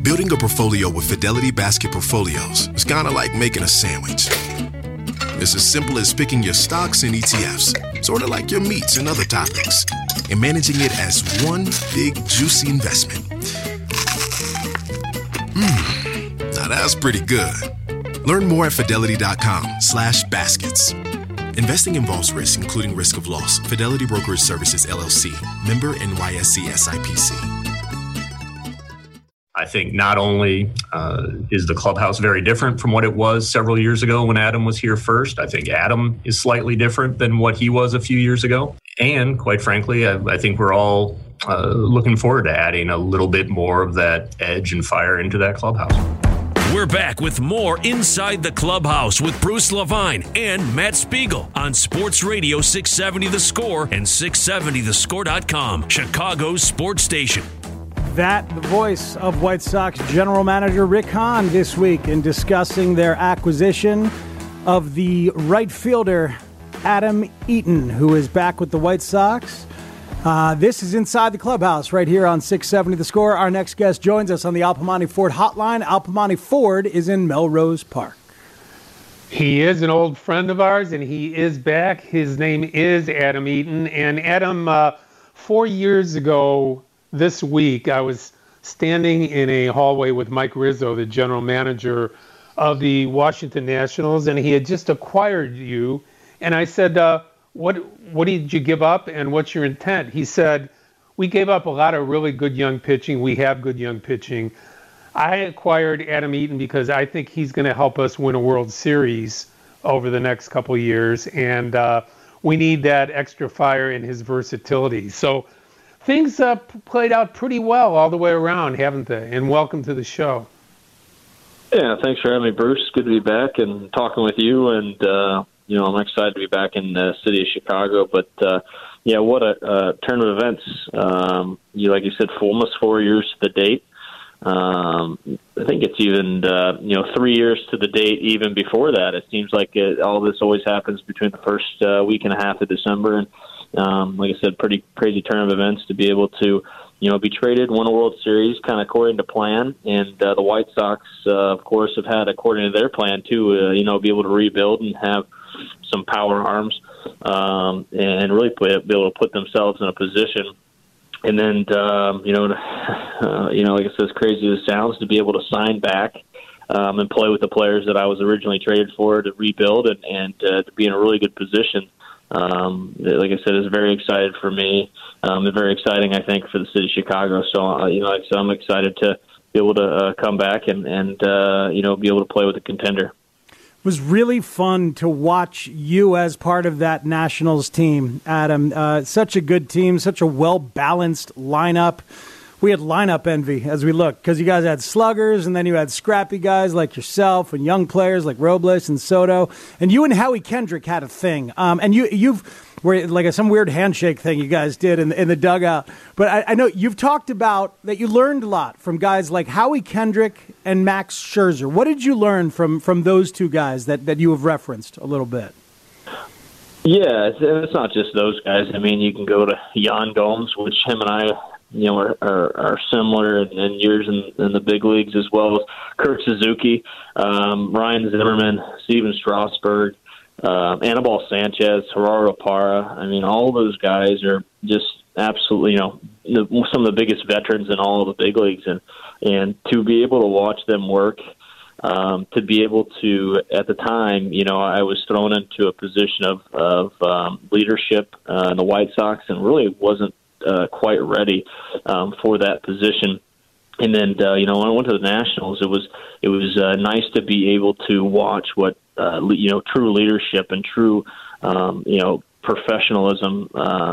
Building a portfolio with Fidelity Basket Portfolios is kind of like making a sandwich. It's as simple as picking your stocks and ETFs, sort of like your meats and other topics, and managing it as one big, juicy investment. Now that's pretty good. Learn more at fidelity.com/baskets. Investing involves risk, including risk of loss. Fidelity Brokerage Services, LLC. Member NYSE SIPC. I think not only is the clubhouse very different from what it was several years ago when Adam was here first. I think Adam is slightly different than what he was a few years ago. And quite frankly, I think we're all looking forward to adding a little bit more of that edge and fire into that clubhouse. We're back with more Inside the Clubhouse with Bruce Levine and Matt Spiegel on Sports Radio 670 The Score and 670thescore.com, Chicago's sports station. The voice of White Sox general manager Rick Hahn this week in discussing their acquisition of the right fielder Adam Eaton, who is back with the White Sox. This is Inside the Clubhouse right here on 670 The Score. Our next guest joins us on the Al Piemonte Ford hotline. Al Piemonte Ford is in Melrose Park. He is an old friend of ours, and he is back. His name is Adam Eaton. And Adam, 4 years ago this week, I was standing in a hallway with Mike Rizzo, the general manager of the Washington Nationals, and he had just acquired you. And I said, what did you give up, and what's your intent? He said, we gave up a lot of really good young pitching. We have good young pitching. I acquired Adam Eaton because I think he's going to help us win a World Series over the next couple of years, and we need that extra fire in his versatility. So things played out pretty well all the way around, haven't they? And welcome to the show. Yeah, thanks for having me, Bruce. Good to be back and talking with you, and I'm excited to be back in the city of Chicago. But, what a turn of events. Like you said, almost 4 years to the date. I think it's even, 3 years to the date even before that. It seems like all this always happens between the first week and a half of December. And, like I said, pretty crazy turn of events to be able to, be traded, win a World Series, kind of according to plan. And the White Sox, of course, have had, according to their plan, too, be able to rebuild and have some power arms, and really be able to put themselves in a position. And then, like I said, as crazy as it sounds, to be able to sign back and play with the players that I was originally traded for to rebuild and to be in a really good position. Like I said, is very excited for me. And very exciting, I think, for the city of Chicago. So, like I said, I'm excited to be able to come back and be able to play with a contender. It was really fun to watch you as part of that Nationals team, Adam. Such a good team, such a well-balanced lineup. We had lineup envy as we looked because you guys had sluggers, and then you had scrappy guys like yourself and young players like Robles and Soto. And you and Howie Kendrick had a thing. And you've were like some weird handshake thing you guys did in the dugout. But I know you've talked about that you learned a lot from guys like Howie Kendrick and Max Scherzer. What did you learn from those two guys that you have referenced a little bit? Yeah, it's not just those guys. I mean, you can go to Yan Gomes, which him and I are similar in years in the big leagues, as well as Kurt Suzuki, Ryan Zimmerman, Steven Strasburg, Anibal Sanchez, Gerardo Parra. I mean, all those guys are just absolutely, some of the biggest veterans in all of the big leagues. And to be able to watch them work, to be able to, at the time, I was thrown into a position of leadership in the White Sox and really wasn't quite ready for that position. And then, when I went to the Nationals, it was nice to be able to watch what true leadership and true professionalism.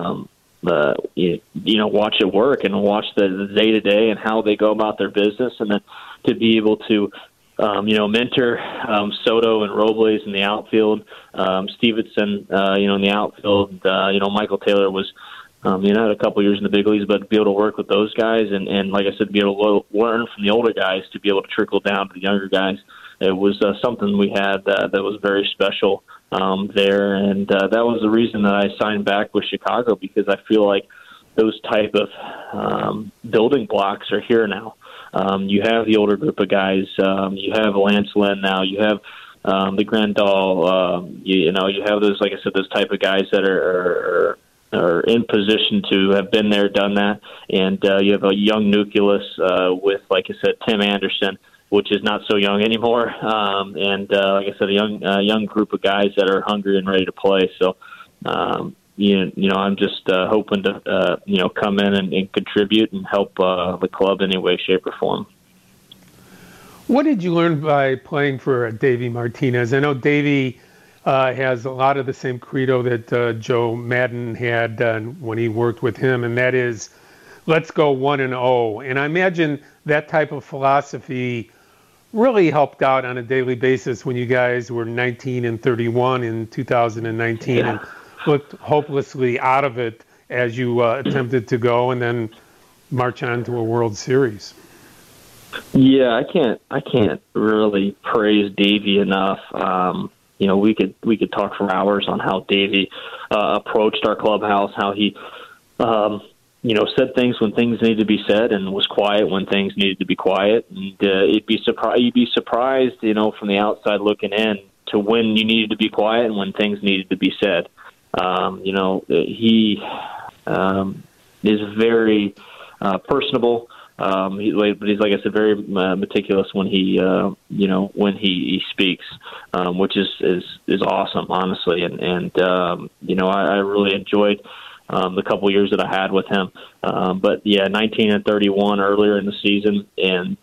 Watch it work and watch the day to day and how they go about their business, and then to be able to mentor Soto and Robles in the outfield, Stevenson, in the outfield. Michael Taylor was. Had a couple years in the big leagues, but to be able to work with those guys and like I said, be able to learn from the older guys to be able to trickle down to the younger guys, it was something we had that was very special there. And that was the reason that I signed back with Chicago, because I feel like those type of building blocks are here now. You have the older group of guys. You have Lance Lynn now. You have the Grandal. You have those, like I said, those type of guys that are in position to have been there, done that. And you have a young nucleus with, like I said, Tim Anderson, which is not so young anymore. And like I said, a young group of guys that are hungry and ready to play. So, I'm just hoping to, come in and contribute and help the club in any way, shape, or form. What did you learn by playing for Davey Martinez? I know Davey has a lot of the same credo that Joe Madden had when he worked with him, and that is, let's go 1-0. And I imagine that type of philosophy really helped out on a daily basis when you guys were 19-31 in 2019 and looked hopelessly out of it as you attempted to go and then march on to a World Series. Yeah, I can't really praise Davey enough. We could talk for hours on how Davey approached our clubhouse, how he said things when things needed to be said and was quiet when things needed to be quiet. And you'd be surprised, from the outside looking in, to when you needed to be quiet and when things needed to be said. He is very personable. But he's, like I said, very meticulous when he speaks, which is awesome, honestly. And I really enjoyed the couple years that I had with him. But yeah, 19-31 earlier in the season, and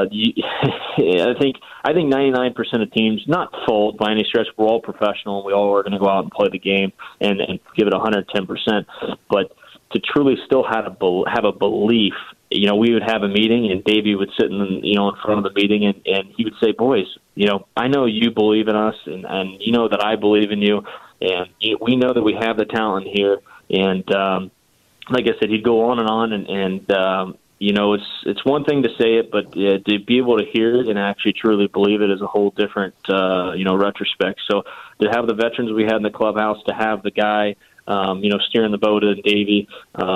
I think 99% of teams, not full by any stretch, we're all professional, and we all are going to go out and play the game and give it 110%. But to truly still have a belief, we would have a meeting, and Davey would sit in front of the meeting, and he would say, "Boys, I know you believe in us, and you know that I believe in you, and we know that we have the talent here." And like I said, he'd go on, and it's one thing to say it, but to be able to hear it and actually truly believe it is a whole different retrospect. So to have the veterans we had in the clubhouse, to have the guy steering the boat in Davey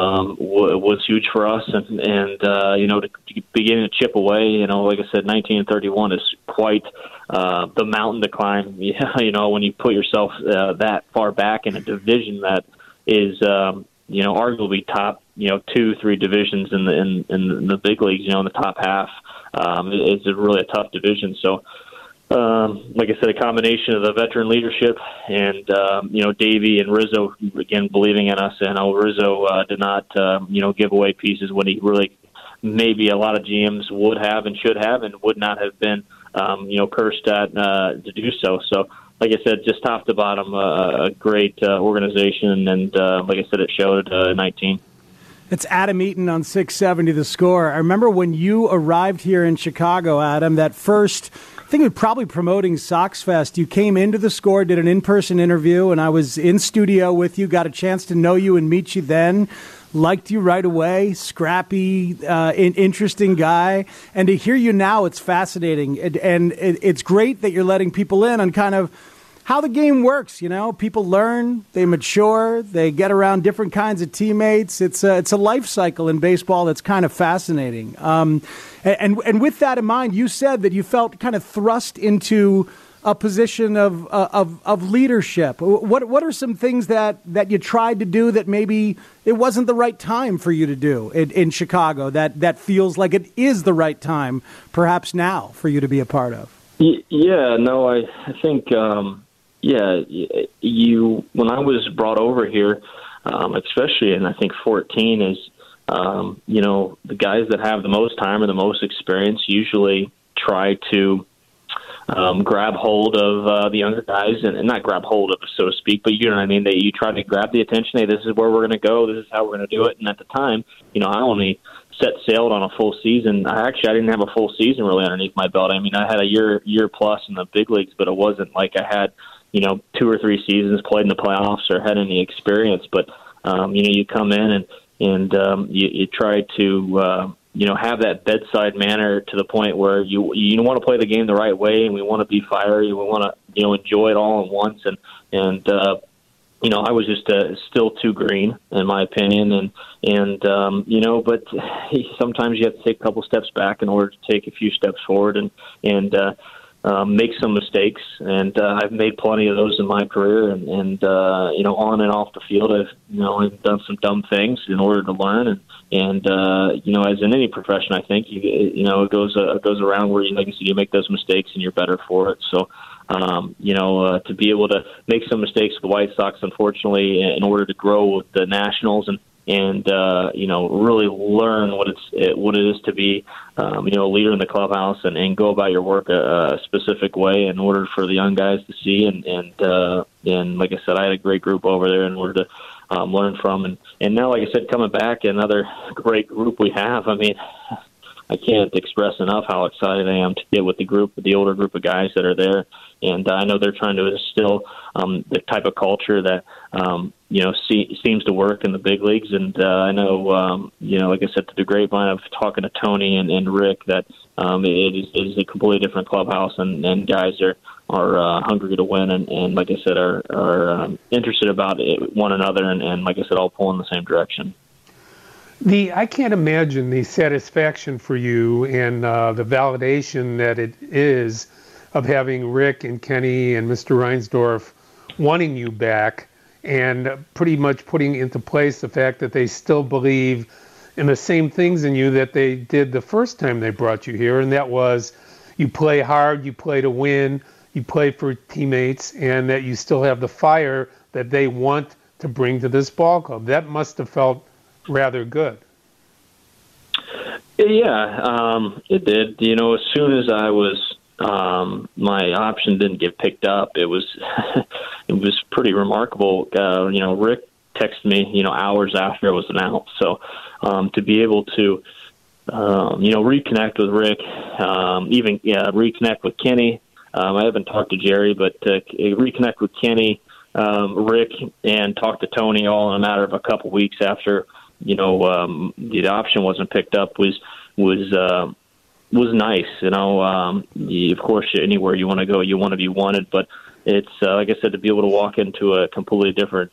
was huge for us, and to begin to chip away, like I said, 19-31 is quite the mountain to climb. When you put yourself that far back in a division that is arguably top 2-3 divisions in the big leagues, in the top half, it's really a tough division. So. Like I said, a combination of the veteran leadership and, Davey and Rizzo, again, believing in us. And Rizzo did not, give away pieces when he really maybe a lot of GMs would have and should have and would not have been, cursed at to do so. So, like I said, just top to bottom, a great organization. And like I said, it showed at 19. It's Adam Eaton on 670 The Score. I remember when you arrived here in Chicago, Adam, that first, I think it was probably promoting Sox Fest. You came into The Score, did an in-person interview, and I was in studio with you, got a chance to know you and meet you then. Liked you right away, scrappy, interesting guy. And to hear you now, it's fascinating. And it's great that you're letting people in on kind of how the game works. People learn, they mature, they get around different kinds of teammates. It's a life cycle in baseball that's kind of fascinating. And with that in mind, you said that you felt kind of thrust into a position of leadership. What are some things that you tried to do that maybe it wasn't the right time for you to do in Chicago that feels like it is the right time, perhaps now, for you to be a part of? Yeah, no, I think, when I was brought over here, especially in, I think, 14 is, the guys that have the most time or the most experience usually try to grab hold of the younger guys, and not grab hold of, so to speak, but you know what I mean? You try to grab the attention. Hey, this is where we're going to go. This is how we're going to do it. And at the time, I only set sailed on a full season. I didn't have a full season really underneath my belt. I mean, I had a year plus in the big leagues, but it wasn't like I had 2 or 3 seasons played in the playoffs or had any experience. But you come in and you try to have that bedside manner to the point where you want to play the game the right way, and we want to be fiery. We want to enjoy it all at once, and I was just still too green, in my opinion, and but sometimes you have to take a couple steps back in order to take a few steps forward, and make some mistakes. And I've made plenty of those in my career, and on and off the field, I've done some dumb things in order to learn, and as in any profession, I think it goes around where like I said, you make those mistakes and you're better for it. So. To be able to make some mistakes with the White Sox, unfortunately, in order to grow with the Nationals and really learn what it is to be, a leader in the clubhouse and go about your work a specific way in order for the young guys to see. And like I said, I had a great group over there in order to learn from. And now, like I said, coming back, another great group we have. I mean, I can't express enough how excited I am to get with the older group of guys that are there. And I know they're trying to instill the type of culture that, seems to work in the big leagues. And I know, like I said, to the grapevine of talking to Tony and Rick, that it is a completely different clubhouse, and guys are hungry to win. And like I said, are interested about one another. And like I said, all pull in the same direction. I can't imagine the satisfaction for you and the validation that it is of having Rick and Kenny and Mr. Reinsdorf wanting you back and pretty much putting into place the fact that they still believe in the same things in you that they did the first time they brought you here, and that was you play hard, you play to win, you play for teammates, and that you still have the fire that they want to bring to this ball club. That must have felt rather good. Yeah, it did. As soon as I was, my option didn't get picked up, it was pretty remarkable. Rick texted me, hours after it was announced. So, to be able to, reconnect with Rick, reconnect with Kenny. I haven't talked to Jerry, but reconnect with Kenny, Rick, and talk to Tony all in a matter of a couple weeks after the option wasn't picked up was nice. Of course, anywhere you want to go, you want to be wanted, but it's like I said, to be able to walk into a completely different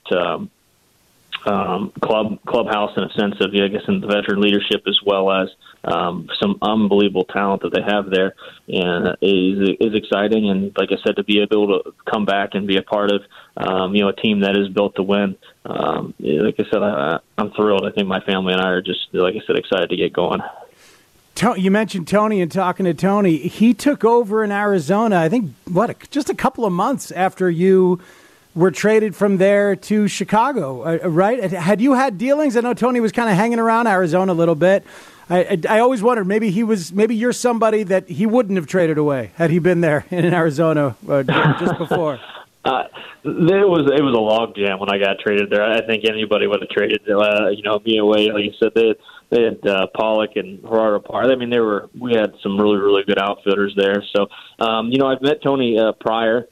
clubhouse in a sense of, I guess, in the veteran leadership, as well as some unbelievable talent that they have there, and is exciting. And like I said, to be able to come back and be a part of a team that is built to win, like I said, I'm thrilled. I think my family and I are just, like I said, excited to get going. You mentioned Tony, and talking to Tony, he took over in Arizona, I think, just a couple of months after you were traded from there to Chicago, right? Had you had dealings? I know Tony was kind of hanging around Arizona a little bit. I always wondered, maybe you're somebody that he wouldn't have traded away had he been there in Arizona just before. It was a log jam when I got traded there. I think anybody would have traded, me away. Like you said, they had Pollock and Gerardo Parra. I mean, we had some really, really good outfielders there. So, I've met Tony prior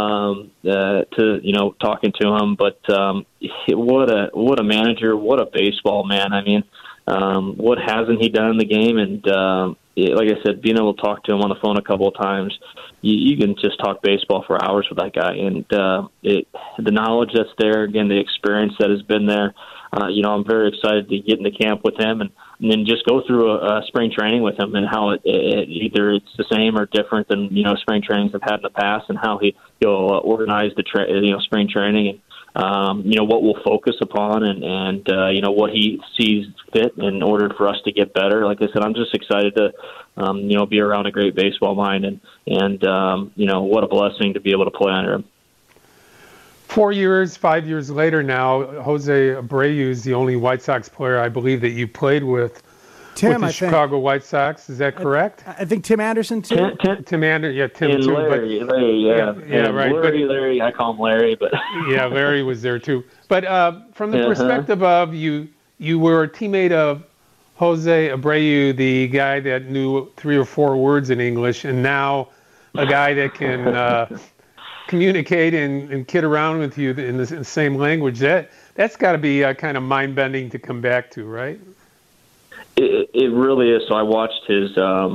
to talking to him, but what a manager, what a baseball man. I mean, what hasn't he done in the game? And like I said, being able to talk to him on the phone a couple of times, you can just talk baseball for hours with that guy. And the knowledge that's there, again, the experience that has been there. I'm very excited to get into camp with him and then just go through a spring training with him, and how either it's the same or different than spring trainings I've had in the past, and how he'll organize the spring training, and what we'll focus upon, and what he sees fit in order for us to get better. Like I said, I'm just excited to be around a great baseball mind, and what a blessing to be able to play under him. 5 years later now, Jose Abreu is the only White Sox player, I believe, that you played with the Chicago White Sox. Is that correct? I think Tim Anderson, too. Tim Anderson, yeah, Tim, too. Larry, right. Larry, I call him Larry. But yeah, Larry was there, too. But from the perspective of you were a teammate of Jose Abreu, the guy that knew 3 or 4 words in English, and now a guy that can communicate and kid around with you in the same language. That's got to be kind of mind-bending to come back to, right? It really is. So I watched his,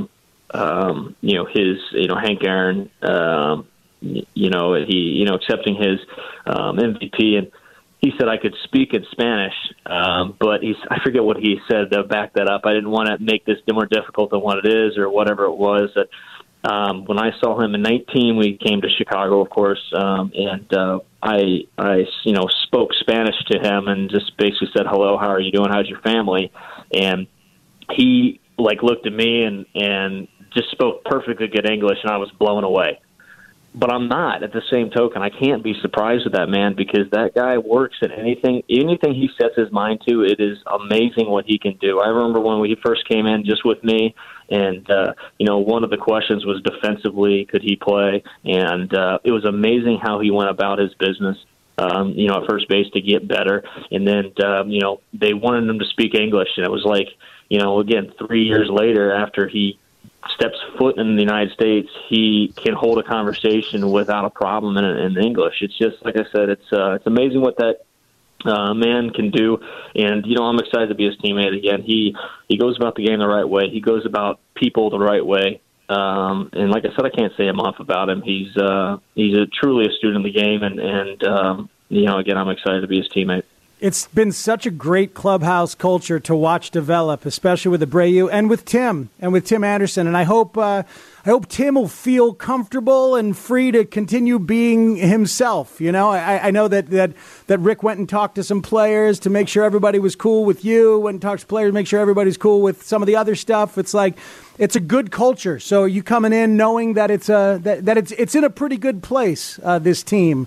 Hank Aaron, he, accepting his MVP, and he said I could speak in Spanish, but I forget what he said to back that up. I didn't want to make this more difficult than what it is or whatever it was. That when I saw him in 19, we came to Chicago, of course, and I spoke Spanish to him and just basically said, hello, how are you doing? How's your family? And he looked at me and just spoke perfectly good English, and I was blown away. But I'm not. At the same token, I can't be surprised with that man, because that guy works at anything he sets his mind to. It is amazing what he can do. I remember when he first came in just with me, and one of the questions was defensively, could he play? And it was amazing how he went about his business. At first base to get better, and then they wanted him to speak English, and it was again 3 years later after he steps foot in the United States, he can hold a conversation without a problem in English. It's just, like I said, it's amazing what that man can do. And, I'm excited to be his teammate again. He goes about the game the right way. He goes about people the right way. And like I said, I can't say enough about him. He's truly a student of the game. And again, I'm excited to be his teammate. It's been such a great clubhouse culture to watch develop, especially with Abreu and with Tim Anderson. And I hope Tim will feel comfortable and free to continue being himself. I know that Rick went and talked to some players to make sure everybody was cool with you, went and talked to players to make sure everybody's cool with some of the other stuff. It's it's a good culture. So you coming in knowing that it's in a pretty good place, this team,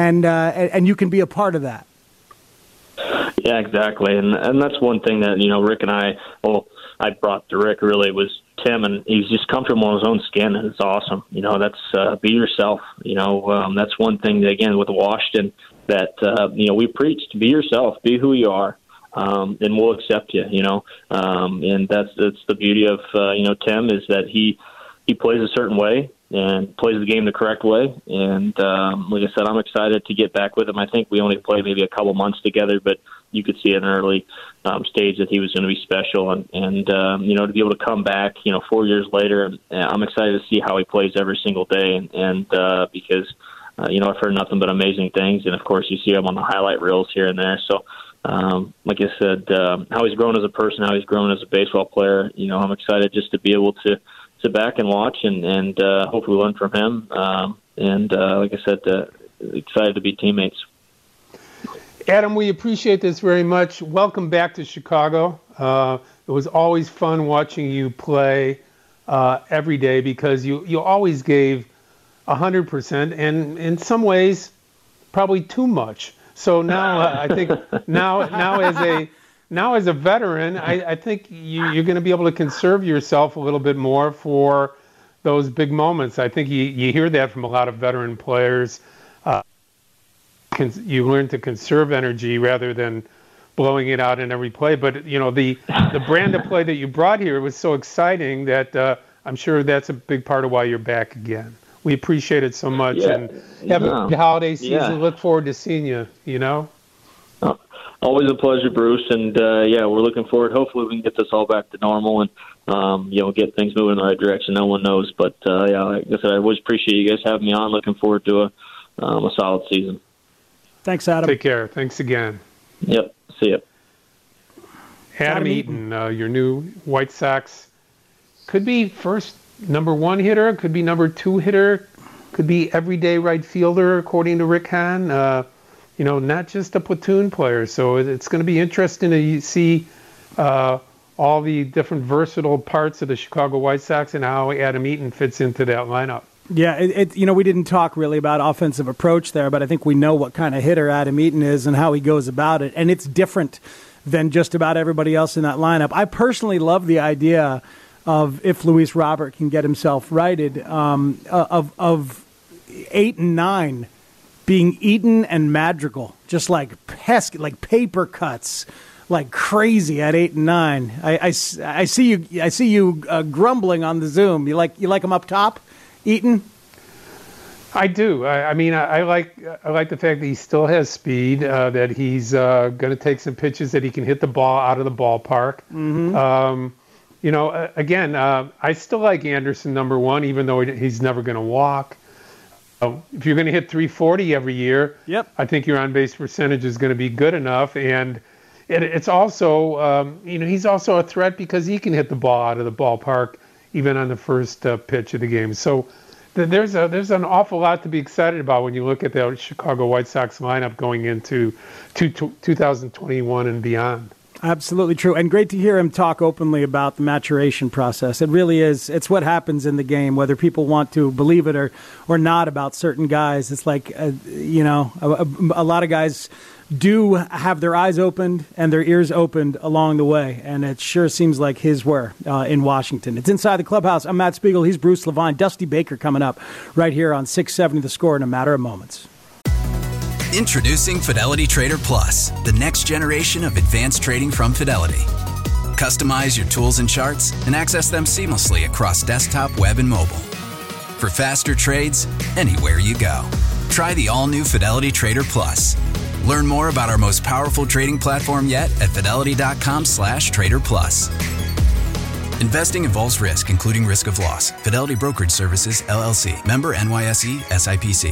and you can be a part of that. Yeah, exactly. And that's one thing that, Rick and I brought to Rick really was Tim, and he's just comfortable in his own skin, and it's awesome. That's be yourself. That's one thing that, again, with Washington that, we preached, be yourself, be who you are, and we'll accept you, and that's the beauty of, Tim, is that he plays a certain way and plays the game the correct way. And like I said, I'm excited to get back with him. I think we only played maybe a couple months together, but you could see at an early stage that he was going to be special. And to be able to come back, 4 years later, I'm excited to see how he plays every single day. And because, I've heard nothing but amazing things. And, of course, you see him on the highlight reels here and there. So, like I said, how he's grown as a person, how he's grown as a baseball player, I'm excited just to be able to sit back and watch and hopefully learn from him. Like I said, excited to be teammates. Adam, we appreciate this very much. Welcome back to Chicago. It was always fun watching you play every day, because you always gave 100%, and in some ways probably too much. So now I think now as a veteran, I think you're going to be able to conserve yourself a little bit more for those big moments. I think you hear that from a lot of veteran players. You learn to conserve energy rather than blowing it out in every play. But, the brand of play that you brought here was so exciting that I'm sure that's a big part of why you're back again. We appreciate it so much. Yeah. And have a good holiday season. Yeah. Look forward to seeing you, Always a pleasure, Bruce. And, we're looking forward. Hopefully we can get this all back to normal and, get things moving in the right direction. No one knows. But, like I said, I always appreciate you guys having me on. Looking forward to a solid season. Thanks, Adam. Take care. Thanks again. Yep. See ya. Adam Eaton, your new White Sox, could be first number one hitter, could be number two hitter, could be everyday right fielder, according to Rick Hahn. Not just a platoon player. So it's going to be interesting to see all the different versatile parts of the Chicago White Sox and how Adam Eaton fits into that lineup. Yeah, we didn't talk really about offensive approach there, but I think we know what kind of hitter Adam Eaton is and how he goes about it, and it's different than just about everybody else in that lineup. I personally love the idea of, if Luis Robert can get himself righted, of 8 and 9 being Eaton and Madrigal, just like paper cuts, like crazy at 8 and 9. I see you grumbling on the Zoom. You like him up top, Eaton? I do. I like the fact that he still has speed. That he's going to take some pitches that he can hit the ball out of the ballpark. Mm-hmm. I still like Anderson number one, even though he's never going to walk. if you're going to hit 340 every year, Yep. I think your on-base percentage is going to be good enough. And it's also, he's also a threat because he can hit the ball out of the ballpark even on the first pitch of the game. So there's an awful lot to be excited about when you look at the Chicago White Sox lineup going into 2021 and beyond. Absolutely true. And great to hear him talk openly about the maturation process. It really is. It's what happens in the game, whether people want to believe it or not about certain guys. It's like, a lot of guys do have their eyes opened and their ears opened along the way. And it sure seems like his were in Washington. It's Inside the Clubhouse. I'm Matt Spiegel. He's Bruce Levine. Dusty Baker coming up right here on 670 The Score in a matter of moments. Introducing Fidelity Trader Plus, the next generation of advanced trading from Fidelity. Customize your tools and charts and access them seamlessly across desktop, web, and mobile. For faster trades, anywhere you go. Try the all-new Fidelity Trader Plus. Learn more about our most powerful trading platform yet at fidelity.com/trader plus. Investing involves risk, including risk of loss. Fidelity Brokerage Services, LLC. Member NYSE, SIPC.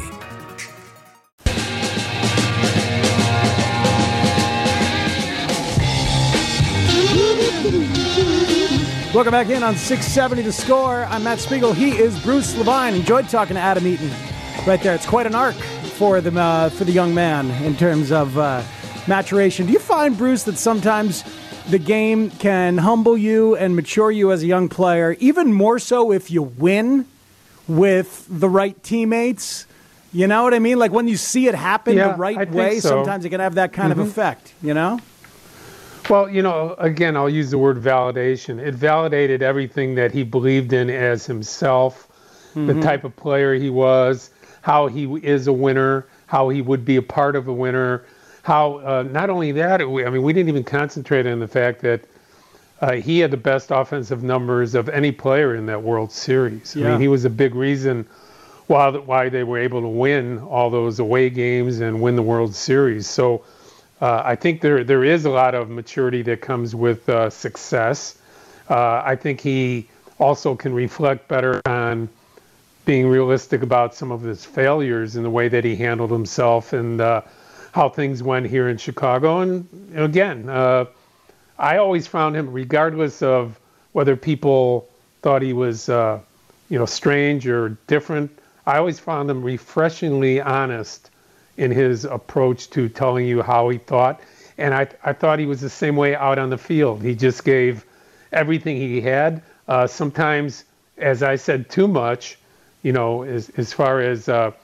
Welcome back in on 670 The Score. I'm Matt Spiegel. He is Bruce Levine. Enjoyed talking to Adam Eaton right there. It's quite an arc for the young man in terms of maturation. Do you find, Bruce, that sometimes the game can humble you and mature you as a young player, even more so if you win with the right teammates? You know what I mean? Like when you see it happen the right way, so. Sometimes it can have that kind of effect, you know? Well, again, I'll use the word validation. It validated everything that he believed in as himself, the type of player he was, how he is a winner, how he would be a part of a winner, how not only that, we didn't even concentrate on the fact that he had the best offensive numbers of any player in that World Series. Yeah. I mean, he was a big reason why they were able to win all those away games and win the World Series. So I think there is a lot of maturity that comes with success. I think he also can reflect better on being realistic about some of his failures and the way that he handled himself and how things went here in Chicago. And again, I always found him, regardless of whether people thought he was strange or different, I always found him refreshingly honest in his approach to telling you how he thought. And I thought he was the same way out on the field. He just gave everything he had. Sometimes, as I said, too much, as far as, not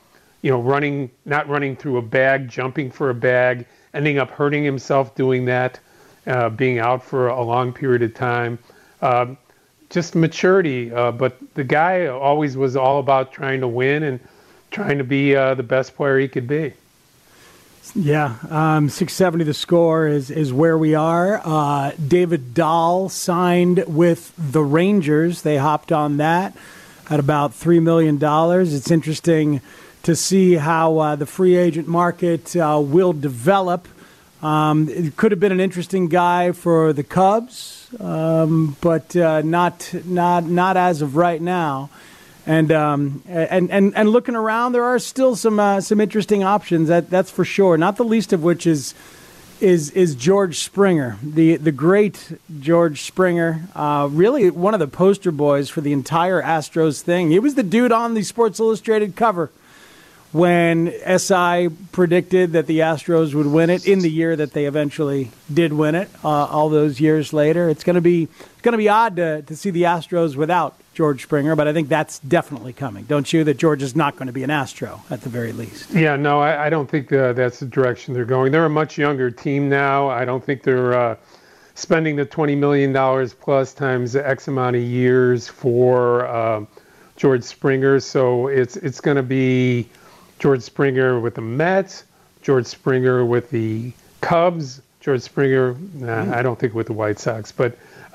running through a bag, jumping for a bag, ending up hurting himself doing that, being out for a long period of time. Just maturity. But the guy always was all about trying to win and trying to be the best player he could be. Yeah, 670 The Score is where we are. David Dahl signed with the Rangers. They hopped on that at about $3 million. It's interesting to see how the free agent market will develop. It could have been an interesting guy for the Cubs, but not as of right now. And looking around, there are still some interesting options. That's for sure. Not the least of which is George Springer, the great George Springer. Really one of the poster boys for the entire Astros thing. He was the dude on the Sports Illustrated cover when SI predicted that the Astros would win it in the year that they eventually did win it. All those years later, it's going to be odd to see the Astros without George Springer, but I think that's definitely coming. Don't you? That George is not going to be an Astro at the very least. Yeah, no, I don't think that's the direction they're going. They're a much younger team now. I don't think they're spending the $20 million plus times X amount of years for George Springer. So it's going to be George Springer with the Mets, George Springer with the Cubs, George Springer, I don't think with the White Sox, but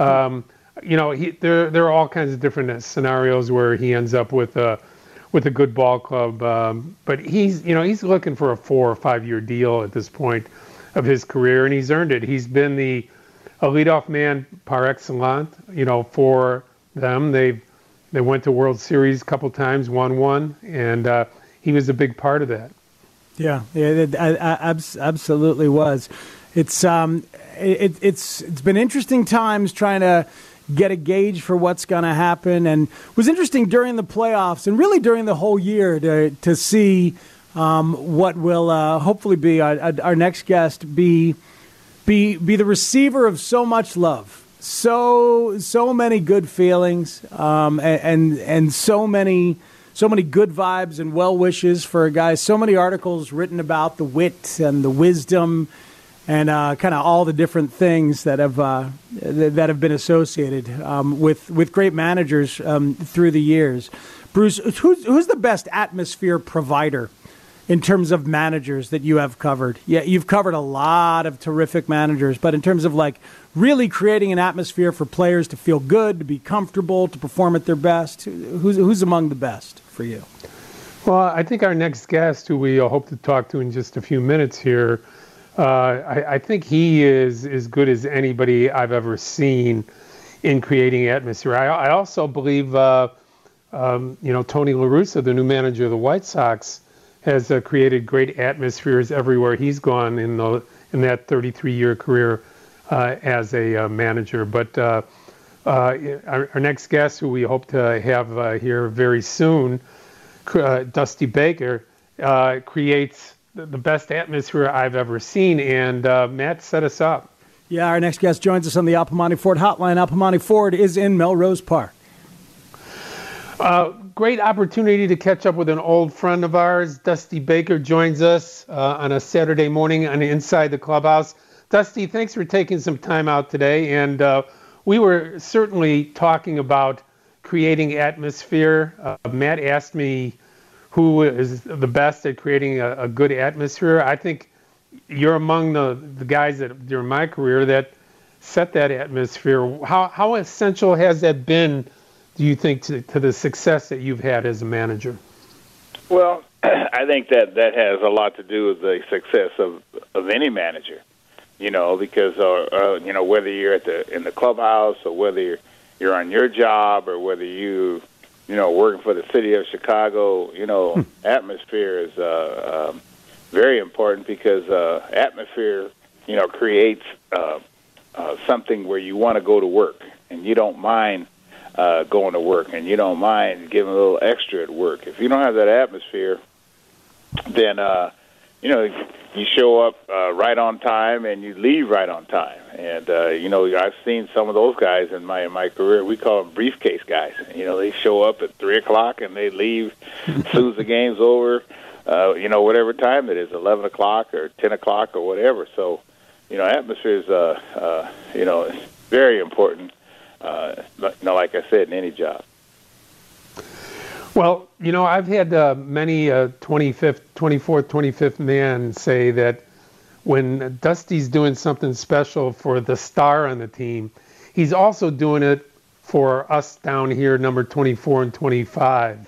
there are all kinds of different scenarios where he ends up with a good ball club. But he's looking for a 4 or 5 year deal at this point of his career, and he's earned it. He's been a leadoff man par excellence, for them. They went to World Series a couple times, won one, and he was a big part of that. Yeah, it absolutely was. It's been interesting times trying to get a gauge for what's going to happen, and it was interesting during the playoffs and really during the whole year to see what will hopefully be our next guest be the receiver of so much love, so many good feelings, and so many good vibes and well wishes for a guy. So many articles written about the wit and the wisdom and kind of all the different things that have been associated with great managers through the years. Bruce, who's the best atmosphere provider in terms of managers that you have covered? Yeah, you've covered a lot of terrific managers, but in terms of like really creating an atmosphere for players to feel good, to be comfortable, to perform at their best, who's among the best for you? Well, I think our next guest, who we hope to talk to in just a few minutes here, I think he is as good as anybody I've ever seen in creating atmosphere. I also believe, Tony La Russa, the new manager of the White Sox, has created great atmospheres everywhere he's gone in that 33-year career as a manager. But our next guest, who we hope to have here very soon, Dusty Baker, creates the best atmosphere I've ever seen, and Matt set us up. Yeah, our next guest joins us on the Alpamani Ford hotline. Alpamani Ford is in Melrose Park. Great opportunity to catch up with an old friend of ours. Dusty Baker joins us on a Saturday morning on Inside the Clubhouse. Dusty, thanks for taking some time out today. And we were certainly talking about creating atmosphere. Matt asked me who is the best at creating a good atmosphere. I think you're among the guys that during my career that set that atmosphere. How essential has that been, do you think, to the success that you've had as a manager? Well, I think that has a lot to do with the success of any manager, because whether you're in the clubhouse or whether you're on your job or whether you working for the city of Chicago, atmosphere is very important because atmosphere, creates something where you want to go to work and you don't mind going to work and you don't mind giving a little extra at work. If you don't have that atmosphere, then you show up right on time and you leave right on time. And I've seen some of those guys in my career. We call them briefcase guys. They show up at 3:00 and they leave as soon as the game's over. Whatever time it is, 11 o'clock or 10 o'clock or whatever. So, atmosphere is very important. Like I said, in any job. Well, I've had many 24th, 25th man say that when Dusty's doing something special for the star on the team, he's also doing it for us down here, number 24 and 25.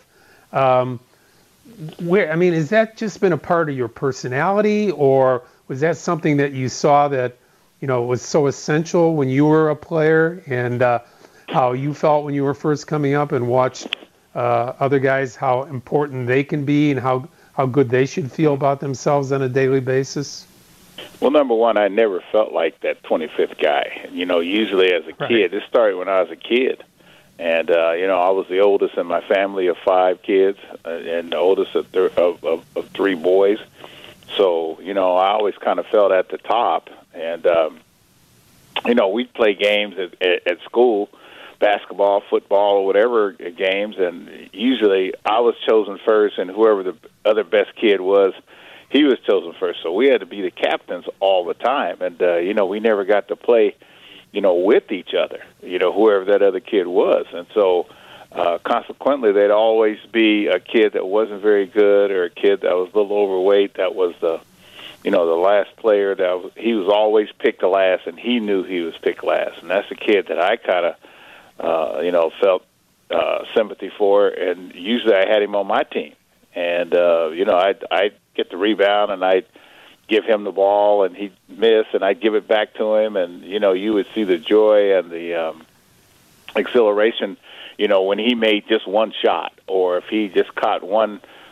Has that just been a part of your personality, or was that something that you saw that, was so essential when you were a player, and how you felt when you were first coming up and watched other guys, how important they can be and how good they should feel about themselves on a daily basis? Well, number one, I never felt like that 25th guy. Usually as a kid, this started when I was a kid. And, I was the oldest in my family of 5 kids and the oldest of 3 boys. So, I always kind of felt at the top. And, we'd play games at school, basketball, football, or whatever games. And usually I was chosen first, and whoever the other best kid was, he was chosen first. So we had to be the captains all the time. And, we never got to play, with each other, whoever that other kid was. And so consequently, there'd always be a kid that wasn't very good or a kid that was a little overweight that was the last player. He was always picked last, and he knew he was picked last. And that's the kid that I kind of, felt sympathy for. And usually I had him on my team. And, I'd get the rebound, and I'd give him the ball, and he'd miss, and I'd give it back to him. And, you would see the joy and the exhilaration, when he made just one shot, or if he just caught one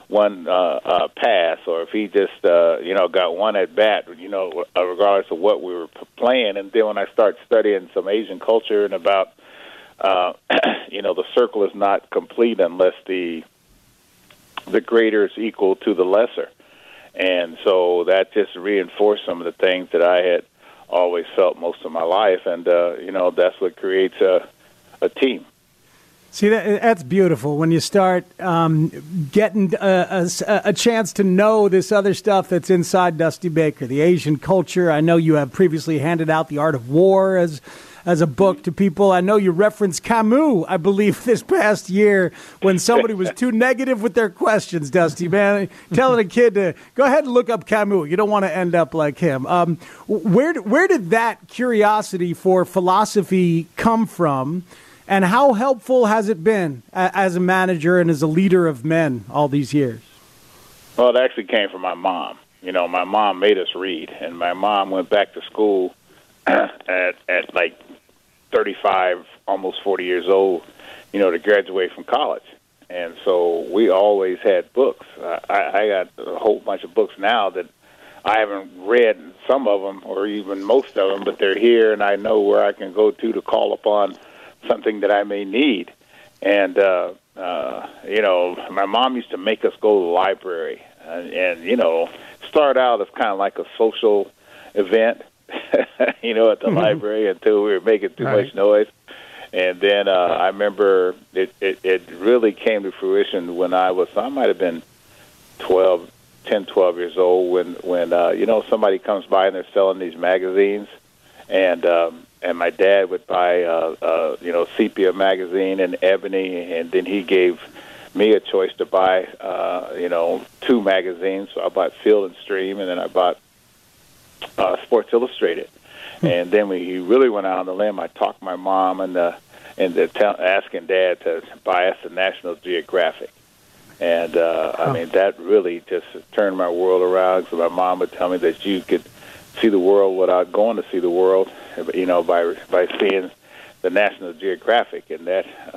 one pass, or if he just got one at bat, regardless of what we were playing. And then when I start studying some Asian culture and about the circle is not complete unless the greater is equal to the lesser. And so that just reinforced some of the things that I had always felt most of my life. And, that's what creates a team. See, that's beautiful when you start getting a chance to know this other stuff that's inside Dusty Baker, the Asian culture. I know you have previously handed out The Art of War as a book to people. I know you referenced Camus, I believe, this past year when somebody was too negative with their questions, Dusty, man. Telling a kid to go ahead and look up Camus. You don't want to end up like him. Where did that curiosity for philosophy come from? And how helpful has it been as a manager and as a leader of men all these years? Well, it actually came from my mom. My mom made us read, and my mom went back to school at like 35, almost 40 years old, to graduate from college. And so we always had books. I got a whole bunch of books now that I haven't read some of them or even most of them, but they're here, and I know where I can go to call upon something that I may need. And, my mom used to make us go to the library and start out as kind of like a social event, at the library until we were making too much noise. And then I remember it really came to fruition when I might have been 12 years old when somebody comes by and they're selling these magazines. And my dad would buy, Sepia magazine and Ebony, and then he gave me a choice to buy, 2 magazines. So I bought Field and Stream, and then I bought Sports Illustrated. And then when he really went out on the limb, I talked my mom asking Dad to buy us the National Geographic. And, that really just turned my world around. So my mom would tell me that you could see the world without going to see the world, by seeing the National Geographic. And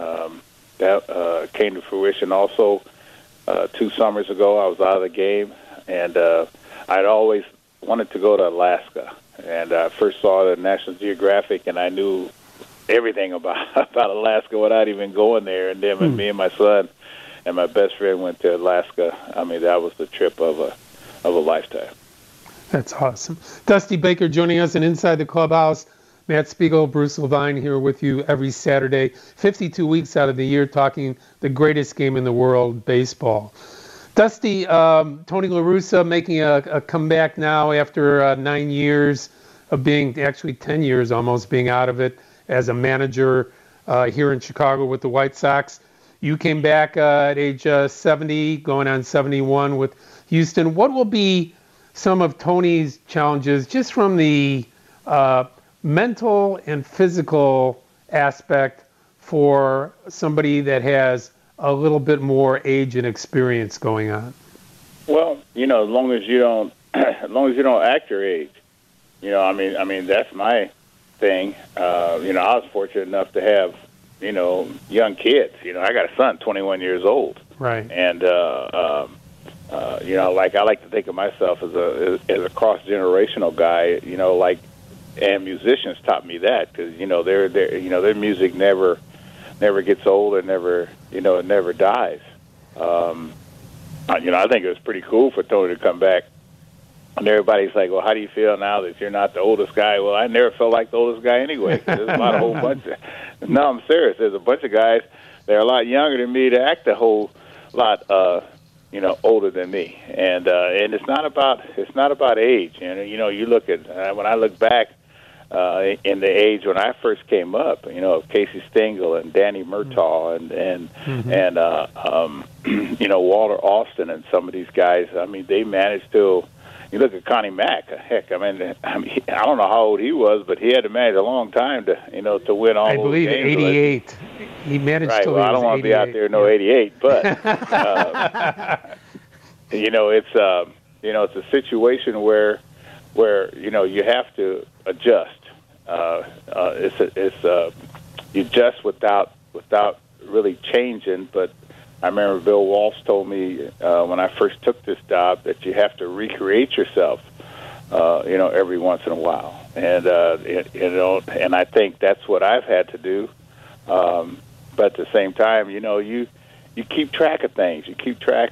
that came to fruition also 2 summers ago. I was out of the game, and I'd always wanted to go to Alaska. And I first saw the National Geographic, and I knew everything about Alaska without even going there. And then when me and my son and my best friend went to Alaska, that was the trip of a lifetime. That's awesome. Dusty Baker joining us in Inside the Clubhouse. Matt Spiegel, Bruce Levine here with you every Saturday, 52 weeks out of the year, talking the greatest game in the world, baseball. Dusty, Tony La Russa making a comeback now after 9 years of being, actually 10 years almost, being out of it as a manager here in Chicago with the White Sox. You came back at age 70, going on 71 with Houston. What will be some of Tony's challenges just from the mental and physical aspect for somebody that has a little bit more age and experience going on? Well, as long as you don't act your age, that's my thing. I was fortunate enough to have, young kids. I got a son, 21 years old. Right. And, I like to think of myself as a cross-generational guy, and musicians taught me that because, their music never gets old and it never dies. I think it was pretty cool for Tony to come back. And everybody's like, well, how do you feel now that you're not the oldest guy? Well, I never felt like the oldest guy anyway. There's a whole bunch of... No, I'm serious. There's a bunch of guys that are a lot younger than me that act a whole lot, older than me. And it's not about age. You look at... when I look back in the age when I first came up, Casey Stengel and Danny Murtaugh and Walter Austin and some of these guys, they managed to... You look at Connie Mack. Heck, I don't know how old he was, but he had to manage a long time to win all those games. I believe 88. He managed right. till well, he was I don't want to be out there 88, but it's a situation where you have to adjust. You adjust without really changing, but I remember Bill Walsh told me when I first took this job that you have to recreate yourself, every once in a while. And, and I think that's what I've had to do. But at the same time, you keep track of things. You keep track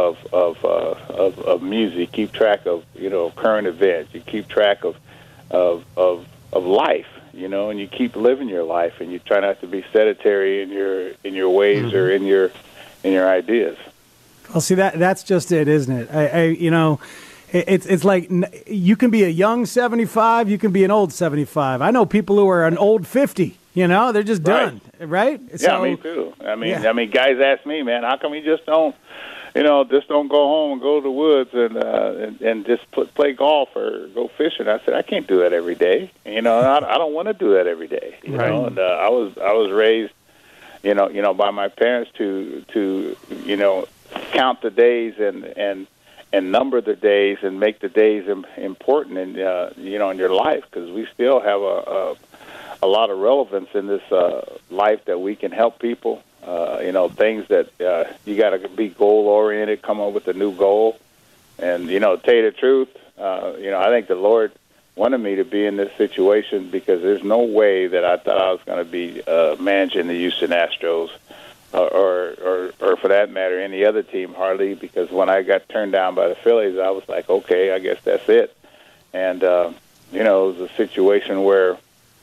of music. Keep track of current events. You keep track of life. And you keep living your life, and you try not to be sedentary in your ways mm-hmm. or in your ideas. Well, see that's just it, isn't it? It's like you can be a young 75, you can be an old 75. I know people who are an old 50. They're just done, right? Yeah, me too. I mean, guys ask me, man, how come you just don't go home and go to the woods and just play golf or go fishing? I said, I can't do that every day. I don't want to do that every day. And I was raised, by my parents to count the days and number the days and make the days important in your life, because we still have a lot of relevance in this life that we can help people. Things that you got to be goal-oriented, come up with a new goal. And, to tell you the truth, I think the Lord wanted me to be in this situation because there's no way that I thought I was going to be managing the Houston Astros or for that matter, any other team, hardly, because when I got turned down by the Phillies, I was like, okay, I guess that's it. And, it was a situation where,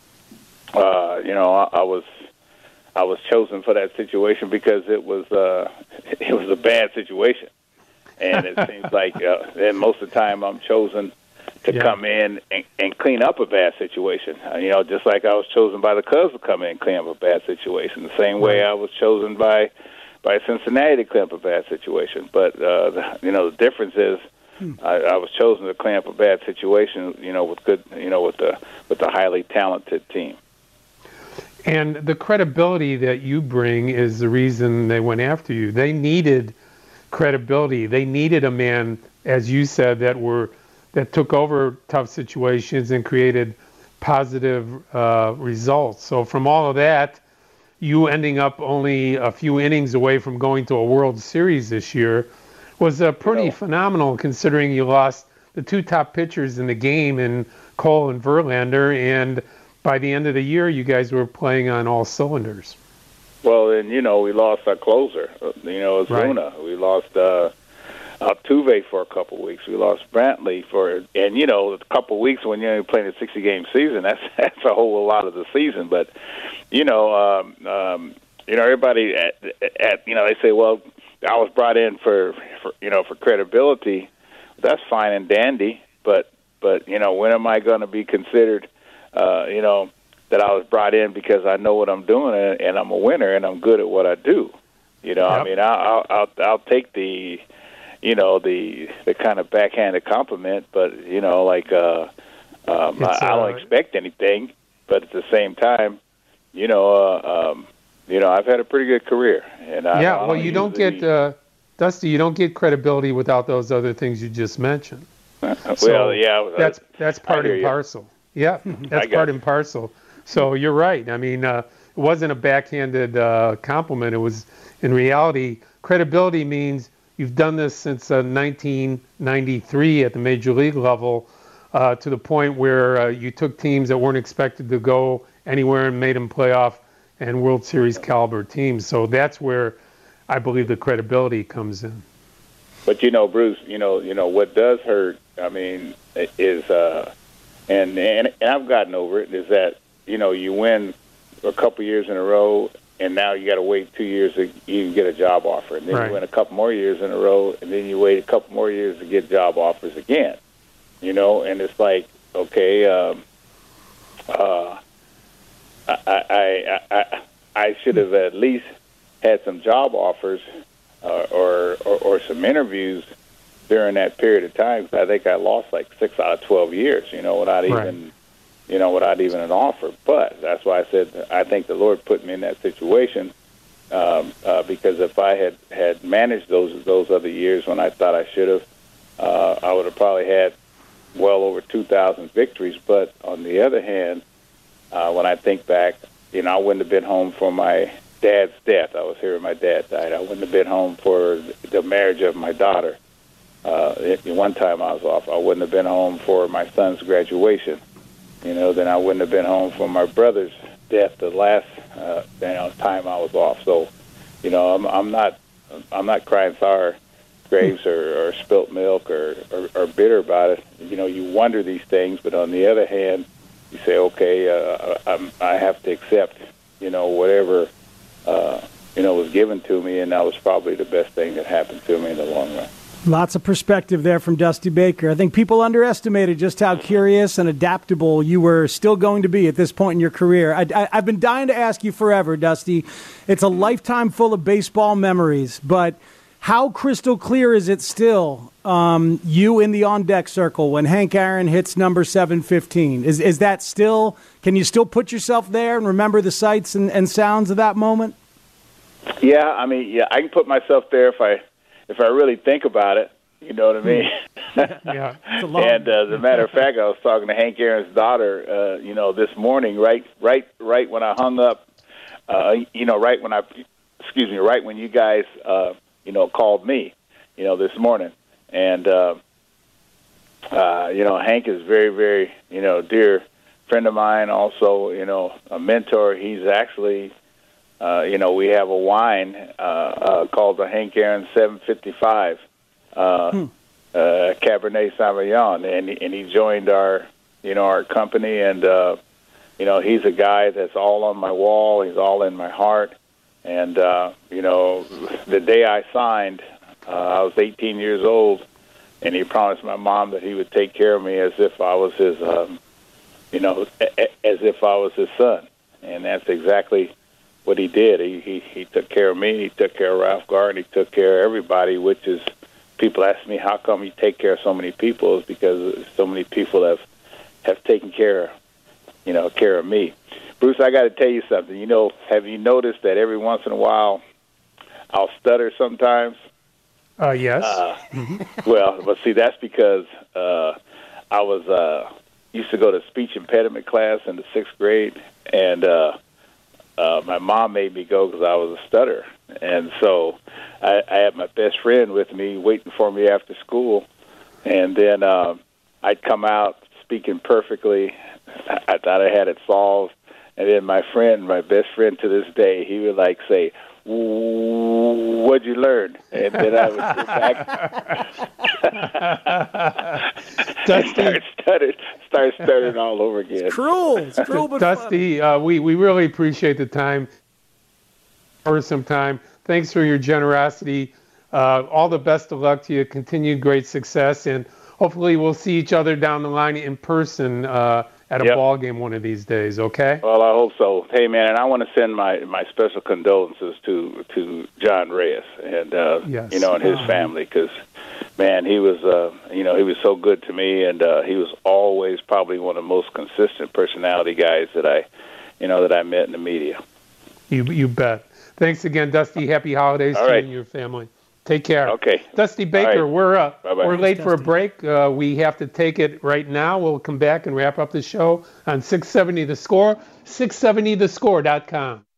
I was chosen for that situation because it was a bad situation, and it seems like and most of the time I'm chosen to come in and clean up a bad situation. Just like I was chosen by the Cubs to come in and clean up a bad situation. The same way I was chosen by Cincinnati to clean up a bad situation. But the difference is I was chosen to clean up a bad situation. With good, with a highly talented team. And the credibility that you bring is the reason they went after you. They needed credibility. They needed a man, as you said, that took over tough situations and created positive results. So from all of that, you ending up only a few innings away from going to a World Series this year was pretty phenomenal, considering you lost the two top pitchers in the game in Cole and Verlander, and by the end of the year, you guys were playing on all cylinders. Well, and, we lost our closer, Ozuna. Right. We lost Altuve for a couple of weeks. We lost Brantley and a couple of weeks when you're playing a 60-game season, that's a whole lot of the season. But, everybody they say, well, I was brought in for credibility. That's fine and dandy, but when am I going to be considered that I was brought in because I know what I'm doing and I'm a winner and I'm good at what I do. I mean, I'll take the kind of backhanded compliment, but I don't expect anything. But at the same time, I've had a pretty good career, and you don't get Dusty. You don't get credibility without those other things you just mentioned. That's part and parcel. Yeah, that's part and parcel. So you're right. I mean, it wasn't a backhanded compliment. It was, in reality, credibility means you've done this since 1993 at the major league level, to the point where you took teams that weren't expected to go anywhere and made them playoff and World Series caliber teams. So that's where I believe the credibility comes in. But Bruce, what does hurt, I mean, is and I've gotten over it, is that you win a couple years in a row, and now you got to wait 2 years to even get a job offer, and then you win a couple more years in a row, and then you wait a couple more years to get job offers again. And it's like, okay, I should have at least had some job offers or some interviews during that period of time, because I think I lost like 6 out of 12 years, without even an offer. But that's why I said I think the Lord put me in that situation, because if I had managed those other years when I thought I should have, I would have probably had well over 2,000 victories. But on the other hand, when I think back, I wouldn't have been home for my dad's death. I was here when my dad died. I wouldn't have been home for the marriage of my daughter. One time I was off. I wouldn't have been home for my son's graduation. Then I wouldn't have been home for my brother's death the last time I was off. So, I'm not crying sour grapes or spilt milk or bitter about it. You wonder these things, but on the other hand, you say, okay, I have to accept, whatever, was given to me, and that was probably the best thing that happened to me in the long run. Lots of perspective there from Dusty Baker. I think people underestimated just how curious and adaptable you were still going to be at this point in your career. I've been dying to ask you forever, Dusty. It's a lifetime full of baseball memories, but how crystal clear is it still, you in the on-deck circle when Hank Aaron hits number 715? Is that still, can you still put yourself there and remember the sights and sounds of that moment? Yeah, I can put myself there if I really think about it. You know what I mean? Yeah. And as a matter of fact, I was talking to Hank Aaron's daughter, this morning, right when I hung up, right when you guys, called me, this morning. And, Hank is very, very, dear friend of mine, also, a mentor. He's actually, we have a wine called the Hank Aaron 755 Cabernet Sauvignon, and he joined our company, and he's a guy that's all on my wall. He's all in my heart, and the day I signed, I was 18 years old, and he promised my mom that he would take care of me as if I was his, as if I was his son, and that's exactly what he did. He took care of me. He took care of Ralph Garden. He took care of everybody. Which is, people ask me, how come you take care of so many people? Is because so many people have taken care of me. Bruce, I got to tell you something. Have you noticed that every once in a while I'll stutter sometimes? Yes. Well, but see, that's because I was used to go to speech impediment class in the 6th grade, and my mom made me go because I was a stutterer. And so I had my best friend with me waiting for me after school, and then I'd come out speaking perfectly. I thought I had it solved. And then my best friend to this day, he would say, "What'd you learn?" And then I would go back, start stuttering all over again. It's cruel, but Dusty, we really appreciate the time. For some time. Thanks for your generosity. All the best of luck to you. Continued great success, and hopefully we'll see each other down the line in person at a ball game one of these days, okay? Well, I hope so. Hey, man, and I want to send my special condolences to John Reyes and and his family, because, man, he was he was so good to me, and he was always probably one of the most consistent personality guys that I met in the media. You bet. Thanks again, Dusty. Happy holidays to you and your family. Take care. Okay. Dusty Baker, right. we're late for a break. We have to take it right now. We'll come back and wrap up the show on 670 The Score, 670thescore.com.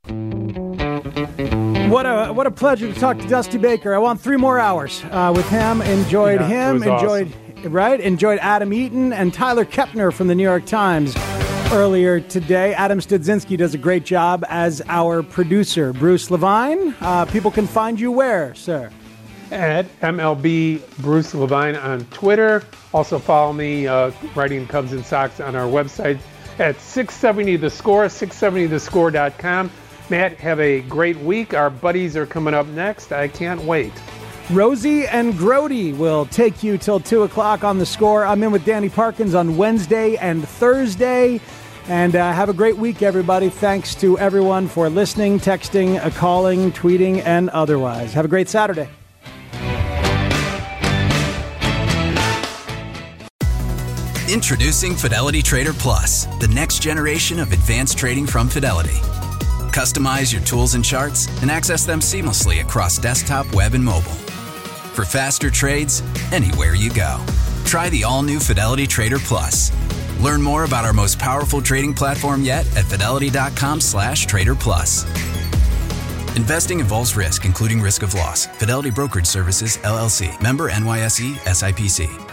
What a pleasure to talk to Dusty Baker. I want 3 more hours with him. Enjoyed Enjoyed Adam Eaton and Tyler Kepner from the New York Times earlier today. Adam Studzinski does a great job as our producer. Bruce Levine, people can find you where, sir? At MLB Bruce Levine on Twitter. Also follow me writing Cubs and Sox on our website at 670 The Score, 670thescore.com. Matt, have a great week. Our buddies are coming up next. I can't wait. Rosie and Grody will take you till 2 o'clock on The Score. I'm in with Danny Parkins on Wednesday and Thursday. And have a great week, everybody. Thanks to everyone for listening, texting, calling, tweeting, and otherwise. Have a great Saturday. Introducing Fidelity Trader Plus, the next generation of advanced trading from Fidelity. Customize your tools and charts and access them seamlessly across desktop, web, and mobile. For faster trades, anywhere you go. Try the all-new Fidelity Trader Plus. Learn more about our most powerful trading platform yet at fidelity.com/trader plus. Investing involves risk, including risk of loss. Fidelity Brokerage Services, LLC. Member NYSE SIPC.